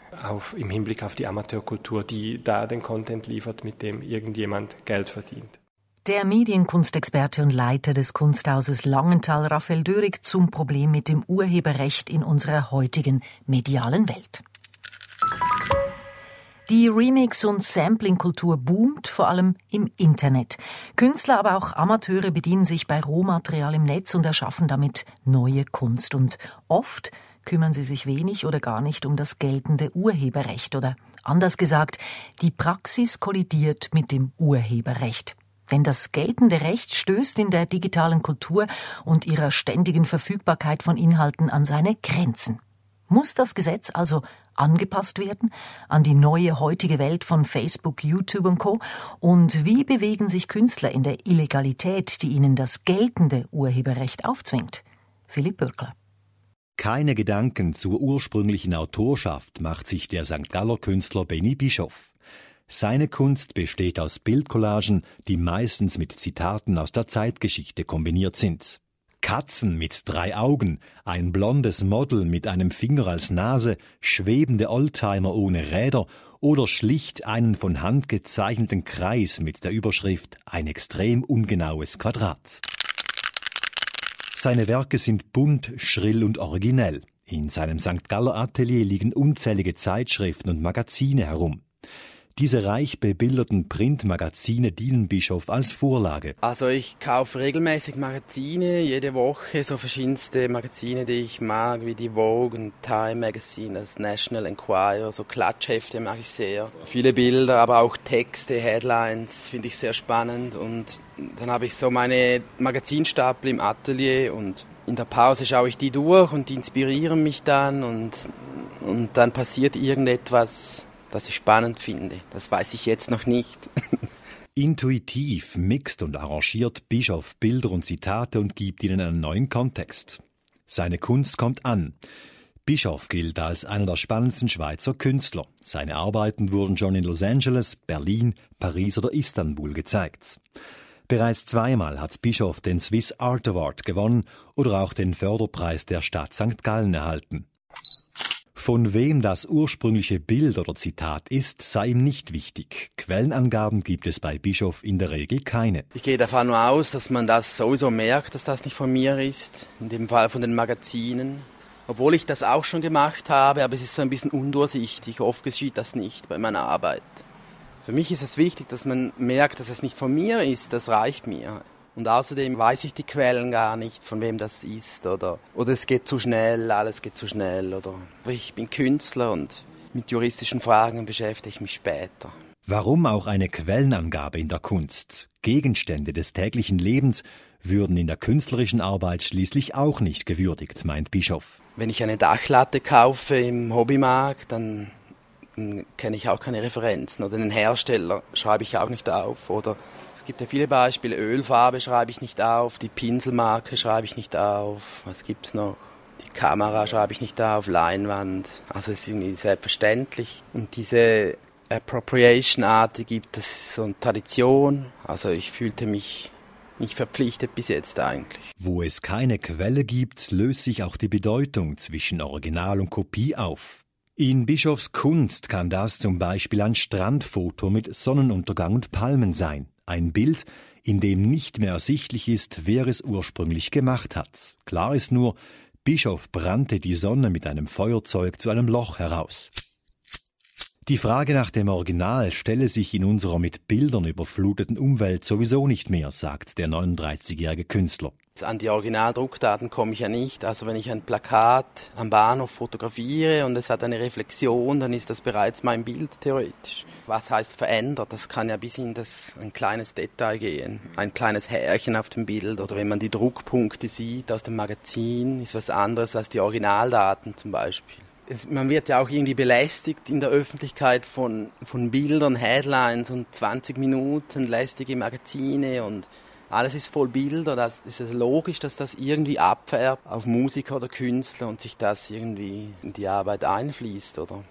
im Hinblick auf die Amateurkultur, die da den Content liefert, mit dem irgendjemand Geld verdient. Der Medienkunstexperte und Leiter des Kunsthauses Langenthal, Raphael Dörig, zum Problem mit dem Urheberrecht in unserer heutigen medialen Welt. Die Remix- und Sampling-Kultur boomt, vor allem im Internet. Künstler, aber auch Amateure bedienen sich bei Rohmaterial im Netz und erschaffen damit neue Kunst. Und oft kümmern sie sich wenig oder gar nicht um das geltende Urheberrecht. Oder anders gesagt, die Praxis kollidiert mit dem Urheberrecht. Denn das geltende Recht stößt in der digitalen Kultur und ihrer ständigen Verfügbarkeit von Inhalten an seine Grenzen. Muss das Gesetz also angepasst werden an die neue heutige Welt von Facebook, YouTube und Co.? Und wie bewegen sich Künstler in der Illegalität, die ihnen das geltende Urheberrecht aufzwingt? Philipp Bürkler. Keine Gedanken zur ursprünglichen Autorschaft macht sich der St. Galler Künstler Benny Bischoff. Seine Kunst besteht aus Bildcollagen, die meistens mit Zitaten aus der Zeitgeschichte kombiniert sind. Katzen mit 3 Augen, ein blondes Model mit einem Finger als Nase, schwebende Oldtimer ohne Räder oder schlicht einen von Hand gezeichneten Kreis mit der Überschrift »Ein extrem ungenaues Quadrat«. Seine Werke sind bunt, schrill und originell. In seinem St. Galler Atelier liegen unzählige Zeitschriften und Magazine herum. Diese reich bebilderten Printmagazine dienen Bischoff als Vorlage. Also ich kaufe regelmäßig Magazine, jede Woche, so verschiedenste Magazine, die ich mag, wie die Vogue und Time Magazine, das National Enquirer, so Klatschhefte mag ich sehr. Viele Bilder, aber auch Texte, Headlines finde ich sehr spannend und dann habe ich so meine Magazinstapel im Atelier und in der Pause schaue ich die durch und die inspirieren mich dann und dann passiert irgendetwas, das ich spannend finde. Das weiß ich jetzt noch nicht. Intuitiv mixt und arrangiert Bischoff Bilder und Zitate und gibt ihnen einen neuen Kontext. Seine Kunst kommt an. Bischoff gilt als einer der spannendsten Schweizer Künstler. Seine Arbeiten wurden schon in Los Angeles, Berlin, Paris oder Istanbul gezeigt. Bereits 2-mal hat Bischoff den Swiss Art Award gewonnen oder auch den Förderpreis der Stadt St. Gallen erhalten. Von wem das ursprüngliche Bild oder Zitat ist, sei ihm nicht wichtig. Quellenangaben gibt es bei Bischoff in der Regel keine. Ich gehe davon aus, dass man das sowieso merkt, dass das nicht von mir ist, in dem Fall von den Magazinen. Obwohl ich das auch schon gemacht habe, aber es ist so ein bisschen undurchsichtig. Oft geschieht das nicht bei meiner Arbeit. Für mich ist es wichtig, dass man merkt, dass es nicht von mir ist, das reicht mir. Und außerdem weiß ich die Quellen gar nicht, von wem das ist. Oder es geht zu schnell, alles geht zu schnell. Oder ich bin Künstler und mit juristischen Fragen beschäftige ich mich später. Warum auch eine Quellenangabe in der Kunst? Gegenstände des täglichen Lebens würden in der künstlerischen Arbeit schließlich auch nicht gewürdigt, meint Bischoff. Wenn ich eine Dachlatte kaufe im Hobbymarkt, dann kenne ich auch keine Referenzen. Oder den Hersteller schreibe ich auch nicht auf. Oder es gibt ja viele Beispiele. Ölfarbe schreibe ich nicht auf, die Pinselmarke schreibe ich nicht auf. Was gibt's noch? Die Kamera schreibe ich nicht auf, Leinwand. Also es ist irgendwie selbstverständlich. Und diese Appropriation-Art, die gibt es so eine Tradition. Also ich fühlte mich nicht verpflichtet bis jetzt eigentlich. Wo es keine Quelle gibt, löst sich auch die Bedeutung zwischen Original und Kopie auf. In Bischofs Kunst kann das zum Beispiel ein Strandfoto mit Sonnenuntergang und Palmen sein. Ein Bild, in dem nicht mehr ersichtlich ist, wer es ursprünglich gemacht hat. Klar ist nur, Bischof brannte die Sonne mit einem Feuerzeug zu einem Loch heraus. Die Frage nach dem Original stelle sich in unserer mit Bildern überfluteten Umwelt sowieso nicht mehr, sagt der 39-jährige Künstler. An die Originaldruckdaten komme ich ja nicht. Also wenn ich ein Plakat am Bahnhof fotografiere und es hat eine Reflexion, dann ist das bereits mein Bild theoretisch. Was heißt verändert? Das kann ja bis in ein kleines Detail gehen. Ein kleines Härchen auf dem Bild. Oder wenn man die Druckpunkte sieht aus dem Magazin, ist was anderes als die Originaldaten zum Beispiel. Man wird ja auch irgendwie belästigt in der Öffentlichkeit von Bildern, Headlines und 20 Minuten lästige Magazine und alles ist voll Bilder. Das ist es logisch, dass das irgendwie abfärbt auf Musiker oder Künstler und sich das irgendwie in die Arbeit einfließt, oder?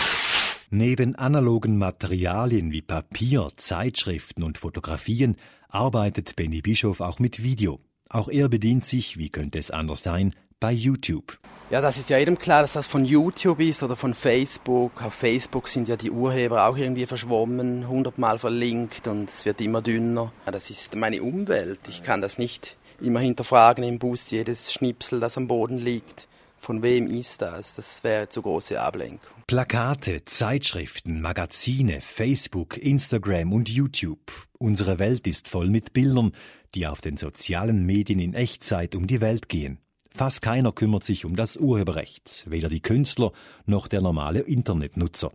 Neben analogen Materialien wie Papier, Zeitschriften und Fotografien arbeitet Benny Bischoff auch mit Video. Auch er bedient sich, wie könnte es anders sein, bei YouTube. Ja, das ist ja jedem klar, dass das von YouTube ist oder von Facebook. Auf Facebook sind ja die Urheber auch irgendwie verschwommen, 100-mal verlinkt und es wird immer dünner. Das ist meine Umwelt. Ich kann das nicht immer hinterfragen im Bus, jedes Schnipsel, das am Boden liegt. Von wem ist das? Das wäre zu große Ablenkung. Plakate, Zeitschriften, Magazine, Facebook, Instagram und YouTube. Unsere Welt ist voll mit Bildern, die auf den sozialen Medien in Echtzeit um die Welt gehen. Fast keiner kümmert sich um das Urheberrecht, weder die Künstler noch der normale Internetnutzer.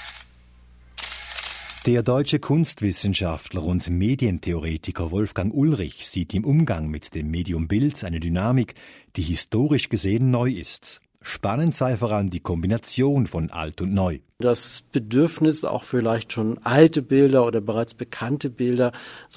Der deutsche Kunstwissenschaftler und Medientheoretiker Wolfgang Ulrich sieht im Umgang mit dem Medium Bild eine Dynamik, die historisch gesehen neu ist. Spannend sei vor allem die Kombination von alt und neu. Das Bedürfnis, auch vielleicht schon alte Bilder oder bereits bekannte Bilder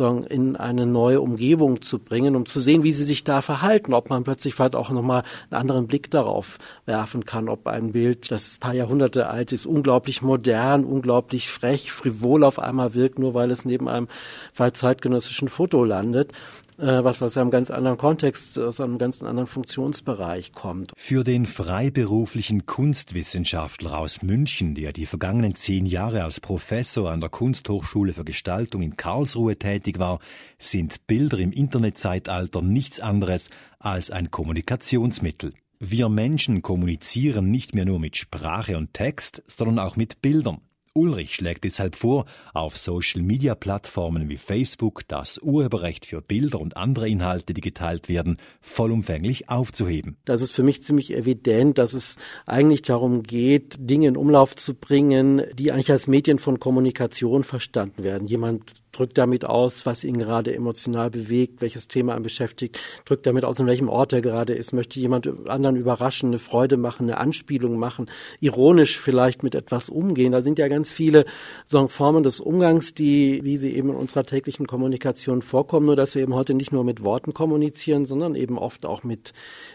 in eine neue Umgebung zu bringen, um zu sehen, wie sie sich da verhalten, ob man plötzlich vielleicht auch nochmal einen anderen Blick darauf werfen kann, ob ein Bild, das ein paar Jahrhunderte alt ist, unglaublich modern, unglaublich frech, frivol auf einmal wirkt, nur weil es neben einem zeitgenössischen Foto landet, was aus einem ganz anderen Kontext, aus einem ganz anderen Funktionsbereich kommt. Für den freiberuflichen Kunstwissenschaftler aus München, der die vergangenen 10 Jahre als Professor an der Kunsthochschule für Gestaltung in Karlsruhe tätig war, sind Bilder im Internetzeitalter nichts anderes als ein Kommunikationsmittel. Wir Menschen kommunizieren nicht mehr nur mit Sprache und Text, sondern auch mit Bildern. Ulrich schlägt deshalb vor, auf Social-Media-Plattformen wie Facebook das Urheberrecht für Bilder und andere Inhalte, die geteilt werden, vollumfänglich aufzuheben. Das ist für mich ziemlich evident, dass es eigentlich darum geht, Dinge in Umlauf zu bringen, die eigentlich als Medien von Kommunikation verstanden werden. Jemand drückt damit aus, was ihn gerade emotional bewegt, welches Thema ihn beschäftigt, drückt damit aus, in welchem Ort er gerade ist, möchte jemand anderen überraschen, eine Freude machen, eine Anspielung machen, ironisch vielleicht mit etwas umgehen. Da sind ja ganz viele Formen des Umgangs, wie sie eben in unserer täglichen Kommunikation vorkommen, nur dass wir eben heute nicht nur mit Worten kommunizieren, sondern eben oft auch mit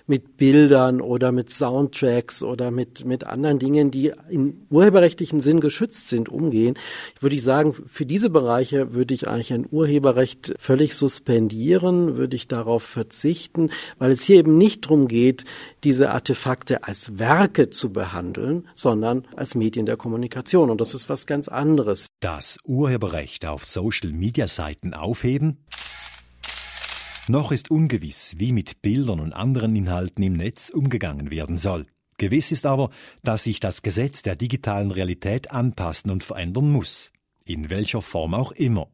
Bildern oder mit Soundtracks oder mit anderen Dingen, die im urheberrechtlichen Sinn geschützt sind, umgehen. Würde ich sagen, für diese Bereiche würde ich eigentlich ein Urheberrecht völlig suspendieren, würde ich darauf verzichten, weil es hier eben nicht darum geht, diese Artefakte als Werke zu behandeln, sondern als Medien der Kommunikation. Und das ist was ganz anderes. Das Urheberrecht auf Social-Media-Seiten aufheben? Noch ist ungewiss, wie mit Bildern und anderen Inhalten im Netz umgegangen werden soll. Gewiss ist aber, dass sich das Gesetz der digitalen Realität anpassen und verändern muss. in welcher Form auch immer.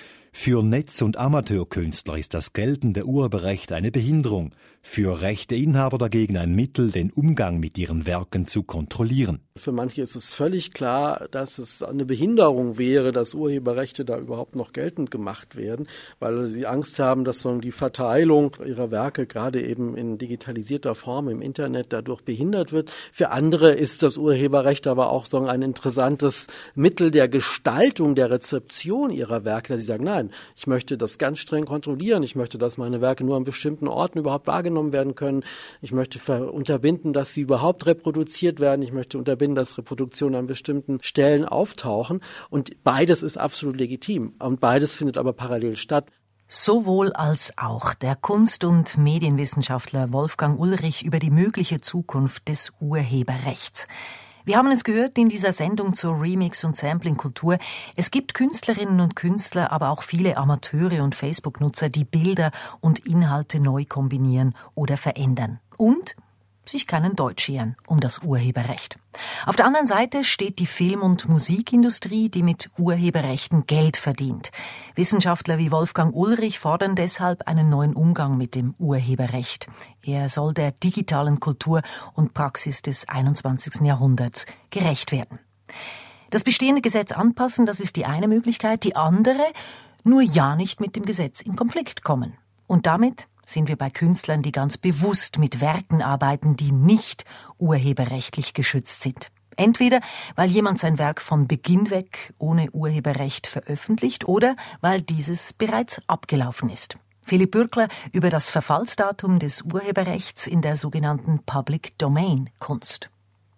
Für Netz- und Amateurkünstler ist das geltende Urheberrecht eine Behinderung, für Rechteinhaber dagegen ein Mittel, den Umgang mit ihren Werken zu kontrollieren. Für manche ist es völlig klar, dass es eine Behinderung wäre, dass Urheberrechte da überhaupt noch geltend gemacht werden, weil sie Angst haben, dass die Verteilung ihrer Werke gerade eben in digitalisierter Form im Internet dadurch behindert wird. Für andere ist das Urheberrecht aber auch ein interessantes Mittel der Gestaltung, der Rezeption ihrer Werke, dass sie sagen, nein, ich möchte das ganz streng kontrollieren, ich möchte, dass meine Werke nur an bestimmten Orten überhaupt wahrgenommen werden können, ich möchte unterbinden, dass sie überhaupt reproduziert werden, ich möchte unterbinden, dass Reproduktionen an bestimmten Stellen auftauchen, und beides ist absolut legitim und beides findet aber parallel statt. Sowohl als auch der Kunst- und Medienwissenschaftler Wolfgang Ulrich über die mögliche Zukunft des Urheberrechts. Wir haben es gehört in dieser Sendung zur Remix- und Sampling-Kultur. Es gibt Künstlerinnen und Künstler, aber auch viele Amateure und Facebook-Nutzer, die Bilder und Inhalte neu kombinieren oder verändern. Und sich keinen Deutsch scheren um das Urheberrecht. Auf der anderen Seite steht die Film- und Musikindustrie, die mit Urheberrechten Geld verdient. Wissenschaftler wie Wolfgang Ulrich fordern deshalb einen neuen Umgang mit dem Urheberrecht. Er soll der digitalen Kultur und Praxis des 21. Jahrhunderts gerecht werden. Das bestehende Gesetz anpassen, das ist die eine Möglichkeit. Die andere, nur ja nicht mit dem Gesetz in Konflikt kommen. Und damit sind wir bei Künstlern, die ganz bewusst mit Werken arbeiten, die nicht urheberrechtlich geschützt sind. Entweder, weil jemand sein Werk von Beginn weg ohne Urheberrecht veröffentlicht oder weil dieses bereits abgelaufen ist. Philipp Bürkler über das Verfallsdatum des Urheberrechts in der sogenannten Public Domain Kunst.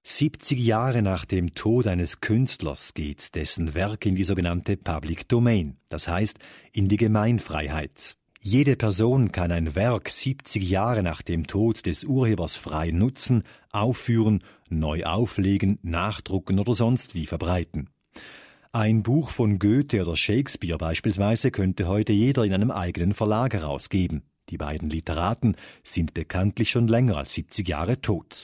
70 Jahre nach dem Tod eines Künstlers geht dessen Werk in die sogenannte Public Domain, das heißt in die Gemeinfreiheit. Jede Person kann ein Werk 70 Jahre nach dem Tod des Urhebers frei nutzen, aufführen, neu auflegen, nachdrucken oder sonst wie verbreiten. Ein Buch von Goethe oder Shakespeare beispielsweise könnte heute jeder in einem eigenen Verlag herausgeben. Die beiden Literaten sind bekanntlich schon länger als 70 Jahre tot.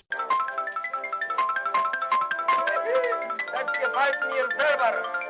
Das gefällt mir selber.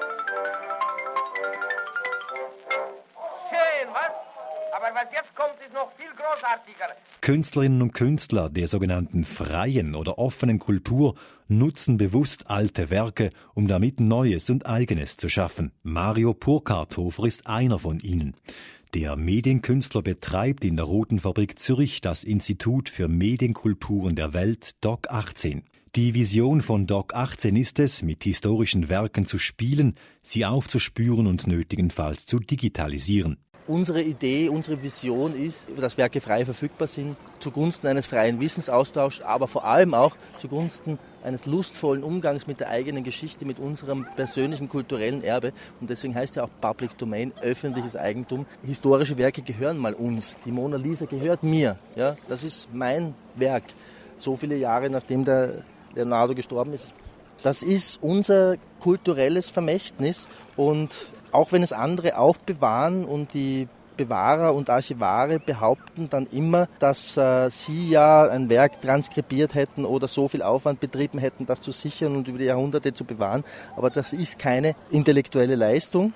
Schön, was? Aber was jetzt kommt, ist noch viel großartiger. Künstlerinnen und Künstler der sogenannten freien oder offenen Kultur nutzen bewusst alte Werke, um damit Neues und Eigenes zu schaffen. Mario Purkarthofer ist einer von ihnen. Der Medienkünstler betreibt in der Roten Fabrik Zürich das Institut für Medienkulturen der Welt DOC 18. Die Vision von DOC 18 ist es, mit historischen Werken zu spielen, sie aufzuspüren und nötigenfalls zu digitalisieren. Unsere Idee, unsere Vision ist, dass Werke frei verfügbar sind, zugunsten eines freien Wissensaustauschs, aber vor allem auch zugunsten eines lustvollen Umgangs mit der eigenen Geschichte, mit unserem persönlichen kulturellen Erbe. Und deswegen heißt ja auch Public Domain, öffentliches Eigentum. Historische Werke gehören mal uns. Die Mona Lisa gehört mir. Ja, das ist mein Werk. So viele Jahre nachdem der Leonardo gestorben ist. Das ist unser kulturelles Vermächtnis, und auch wenn es andere aufbewahren und die Bewahrer und Archivare behaupten dann immer, dass sie ja ein Werk transkribiert hätten oder so viel Aufwand betrieben hätten, das zu sichern und über die Jahrhunderte zu bewahren. Aber das ist keine intellektuelle Leistung.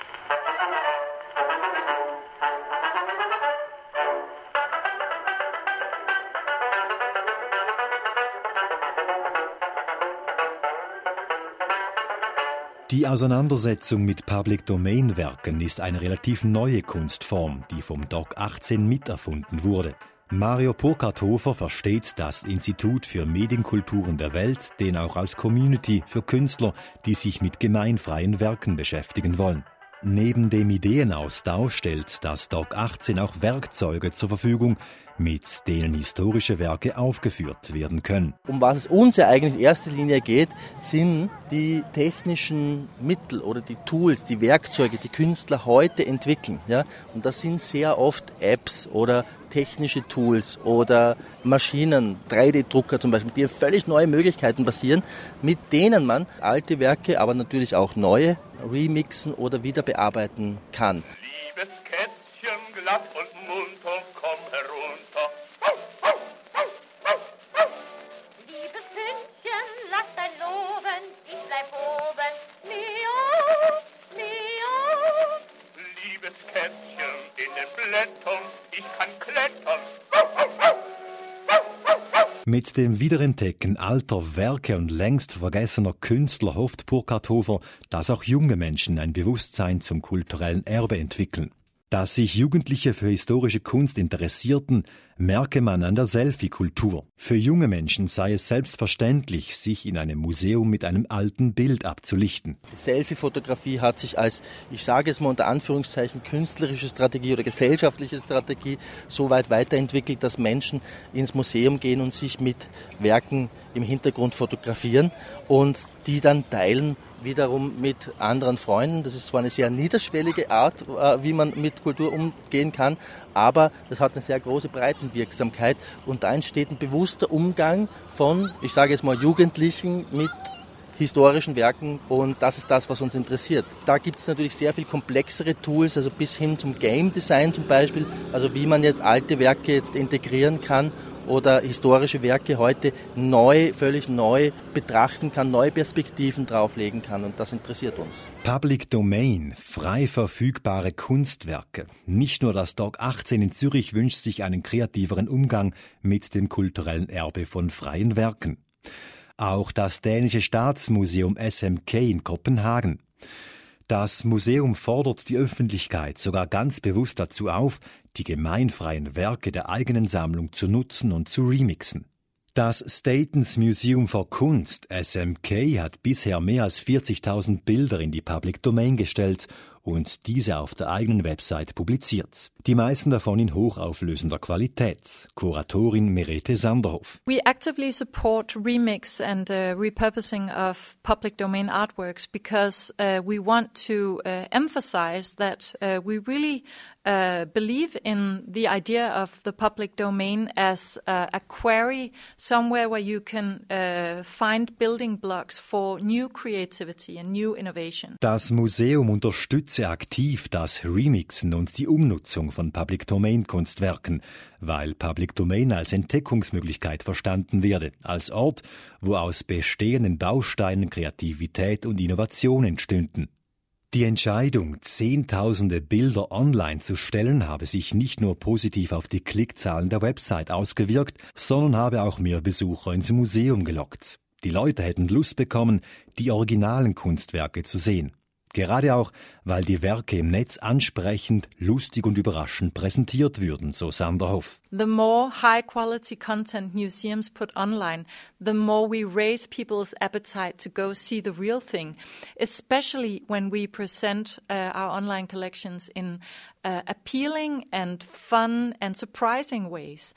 Die Auseinandersetzung mit Public-Domain-Werken ist eine relativ neue Kunstform, die vom DOC 18 miterfunden wurde. Mario Purkarthofer versteht das Institut für Medienkulturen der Welt, den auch als Community für Künstler, die sich mit gemeinfreien Werken beschäftigen wollen. Neben dem Ideenaustausch stellt das DOC 18 auch Werkzeuge zur Verfügung, mit denen historische Werke aufgeführt werden können. Um was es uns ja eigentlich in erster Linie geht, sind die technischen Mittel oder die Tools, die Werkzeuge, die Künstler heute entwickeln. Ja? Und das sind sehr oft Apps oder technische Tools oder Maschinen, 3D-Drucker zum Beispiel, die völlig neue Möglichkeiten basieren, mit denen man alte Werke, aber natürlich auch neue, remixen oder wieder bearbeiten kann. Liebes Kätzchen, glatt und munter, komm herunter. Liebes Hündchen, lass dein Loben, ich bleib oben. Miau, Mit dem Wiederentdecken alter Werke und längst vergessener Künstler hofft Burkhard Hofer, dass auch junge Menschen ein Bewusstsein zum kulturellen Erbe entwickeln. Dass sich Jugendliche für historische Kunst interessierten, merke man an der Selfie-Kultur. Für junge Menschen sei es selbstverständlich, sich in einem Museum mit einem alten Bild abzulichten. Die Selfie-Fotografie hat sich als, ich sage es mal unter Anführungszeichen, künstlerische Strategie oder gesellschaftliche Strategie so weit weiterentwickelt, dass Menschen ins Museum gehen und sich mit Werken im Hintergrund fotografieren und die dann teilen, wiederum mit anderen Freunden. Das ist zwar eine sehr niederschwellige Art, wie man mit Kultur umgehen kann, aber das hat eine sehr große Breitenwirksamkeit und da entsteht ein bewusster Umgang von, ich sage jetzt mal, Jugendlichen mit historischen Werken und das ist das, was uns interessiert. Da gibt es natürlich sehr viel komplexere Tools, also bis hin zum Game Design zum Beispiel, also wie man jetzt alte Werke jetzt integrieren kann oder historische Werke heute völlig neu betrachten kann, neue Perspektiven drauflegen kann und das interessiert uns. Public Domain, frei verfügbare Kunstwerke. Nicht nur das Doc 18 in Zürich wünscht sich einen kreativeren Umgang mit dem kulturellen Erbe von freien Werken. Auch das dänische Staatsmuseum SMK in Kopenhagen. Das Museum fordert die Öffentlichkeit sogar ganz bewusst dazu auf, die gemeinfreien Werke der eigenen Sammlung zu nutzen und zu remixen. Das Statens Museum for Kunst, SMK, hat bisher mehr als 40.000 Bilder in die Public Domain gestellt und diese auf der eigenen Website publiziert. Die meisten davon in hochauflösender Qualität. Kuratorin Merete Sanderhoff. We actively support remix and repurposing of public domain artworks because we want to emphasize that we really believe in the idea of the public domain as a quarry, somewhere where you can find building blocks for new creativity and new innovation. Das Museum unterstütze aktiv das Remixen und die Umnutzung von Public-Domain-Kunstwerken, weil Public Domain als Entdeckungsmöglichkeit verstanden werde, als Ort, wo aus bestehenden Bausteinen Kreativität und Innovation entstünden. Die Entscheidung, Zehntausende Bilder online zu stellen, habe sich nicht nur positiv auf die Klickzahlen der Website ausgewirkt, sondern habe auch mehr Besucher ins Museum gelockt. Die Leute hätten Lust bekommen, die originalen Kunstwerke zu sehen. Gerade auch, weil die Werke im Netz ansprechend, lustig und überraschend präsentiert würden, so Sanderhoff. The more high-quality content museums put online, the more we raise people's appetite to go see the real thing, especially when we present our online collections in appealing and fun and surprising ways.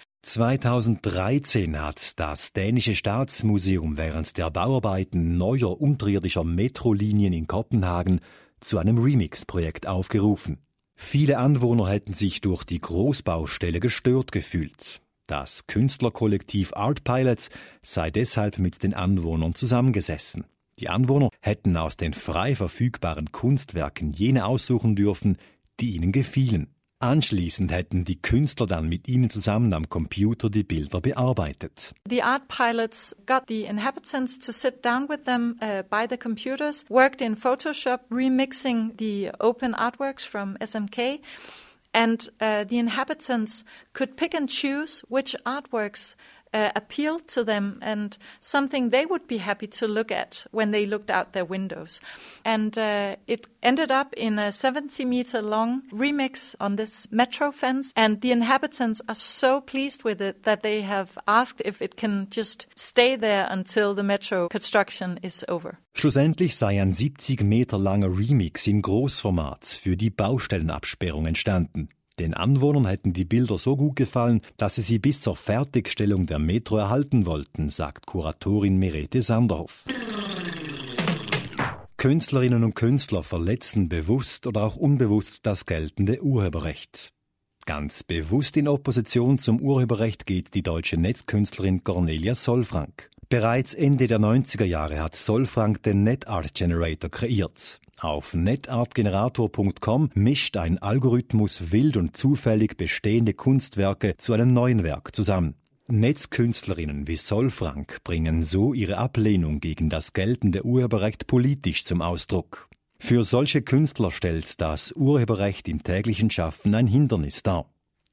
2013 hat das dänische Staatsmuseum während der Bauarbeiten neuer unterirdischer Metrolinien in Kopenhagen zu einem Remix-Projekt aufgerufen. Viele Anwohner hätten sich durch die Großbaustelle gestört gefühlt. Das Künstlerkollektiv Art Pilots sei deshalb mit den Anwohnern zusammengesessen. Die Anwohner hätten aus den frei verfügbaren Kunstwerken jene aussuchen dürfen, die ihnen gefielen. Anschließend hätten die Künstler dann mit ihnen zusammen am Computer die Bilder bearbeitet. The art pilots got the inhabitants to sit down with them by the computers, worked in Photoshop, remixing the open artworks from SMK, and the inhabitants could pick and choose which artworks appealed to them and something they would be happy to look at when they looked out their windows. And it ended up in a 70-meter-long remix on this metro fence. And the inhabitants are so pleased with it that they have asked if it can just stay there until the metro construction is over. Schlussendlich sei ein 70 Meter langer Remix in Großformat für die Baustellenabsperrung entstanden. Den Anwohnern hätten die Bilder so gut gefallen, dass sie bis zur Fertigstellung der Metro erhalten wollten, sagt Kuratorin Merete Sanderhoff. Künstlerinnen und Künstler verletzen bewusst oder auch unbewusst das geltende Urheberrecht. Ganz bewusst in Opposition zum Urheberrecht geht die deutsche Netzkünstlerin Cornelia Solfrank. Bereits Ende der 90er Jahre hat Solfrank den NetArt Generator kreiert. Auf netartgenerator.com mischt ein Algorithmus wild und zufällig bestehende Kunstwerke zu einem neuen Werk zusammen. Netzkünstlerinnen wie Solfrank bringen so ihre Ablehnung gegen das geltende Urheberrecht politisch zum Ausdruck. Für solche Künstler stellt das Urheberrecht im täglichen Schaffen ein Hindernis dar.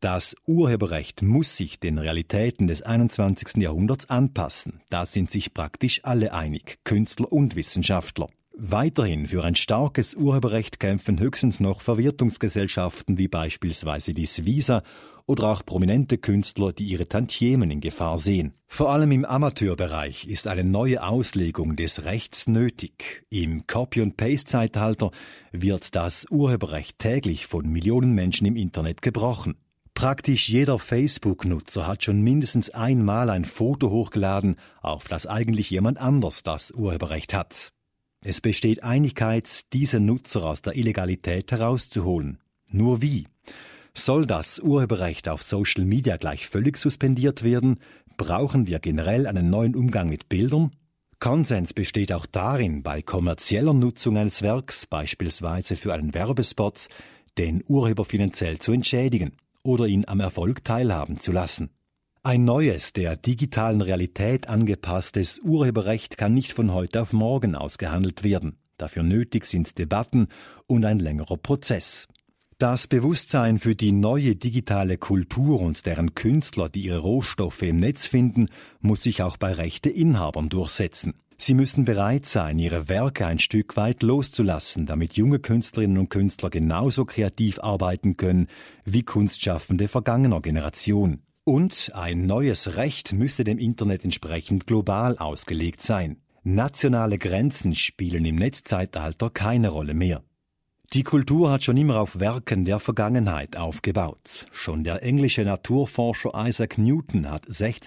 Das Urheberrecht muss sich den Realitäten des 21. Jahrhunderts anpassen. Da sind sich praktisch alle einig, Künstler und Wissenschaftler. Weiterhin für ein starkes Urheberrecht kämpfen höchstens noch Verwertungsgesellschaften wie beispielsweise die Svisa oder auch prominente Künstler, die ihre Tantiemen in Gefahr sehen. Vor allem im Amateurbereich ist eine neue Auslegung des Rechts nötig. Im Copy-and-Paste-Zeitalter wird das Urheberrecht täglich von Millionen Menschen im Internet gebrochen. Praktisch jeder Facebook-Nutzer hat schon mindestens einmal ein Foto hochgeladen, auf das eigentlich jemand anders das Urheberrecht hat. Es besteht Einigkeit, diese Nutzer aus der Illegalität herauszuholen. Nur wie? Soll das Urheberrecht auf Social Media gleich völlig suspendiert werden? Brauchen wir generell einen neuen Umgang mit Bildern? Konsens besteht auch darin, bei kommerzieller Nutzung eines Werks, beispielsweise für einen Werbespot, den Urheber finanziell zu entschädigen oder ihn am Erfolg teilhaben zu lassen. Ein neues, der digitalen Realität angepasstes Urheberrecht kann nicht von heute auf morgen ausgehandelt werden. Dafür nötig sind Debatten und ein längerer Prozess. Das Bewusstsein für die neue digitale Kultur und deren Künstler, die ihre Rohstoffe im Netz finden, muss sich auch bei Rechteinhabern durchsetzen. Sie müssen bereit sein, ihre Werke ein Stück weit loszulassen, damit junge Künstlerinnen und Künstler genauso kreativ arbeiten können wie Kunstschaffende vergangener Generation. Und ein neues Recht müsste dem Internet entsprechend global ausgelegt sein. Nationale Grenzen spielen im Netzzeitalter keine Rolle mehr. Die Kultur hat schon immer auf Werken der Vergangenheit aufgebaut. Schon der englische Naturforscher Isaac Newton hat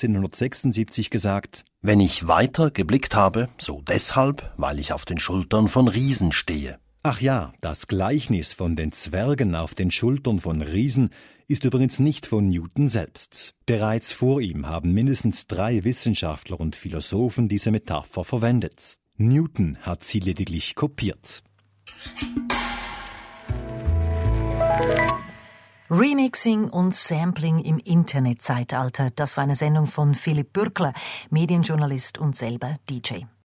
1676 gesagt: Wenn ich weiter geblickt habe, so deshalb, weil ich auf den Schultern von Riesen stehe. Ach ja, das Gleichnis von den Zwergen auf den Schultern von Riesen ist übrigens nicht von Newton selbst. Bereits vor ihm haben mindestens 3 Wissenschaftler und Philosophen diese Metapher verwendet. Newton hat sie lediglich kopiert. Remixing und Sampling im Internetzeitalter. Das war eine Sendung von Philipp Bürkler, Medienjournalist und selber DJ.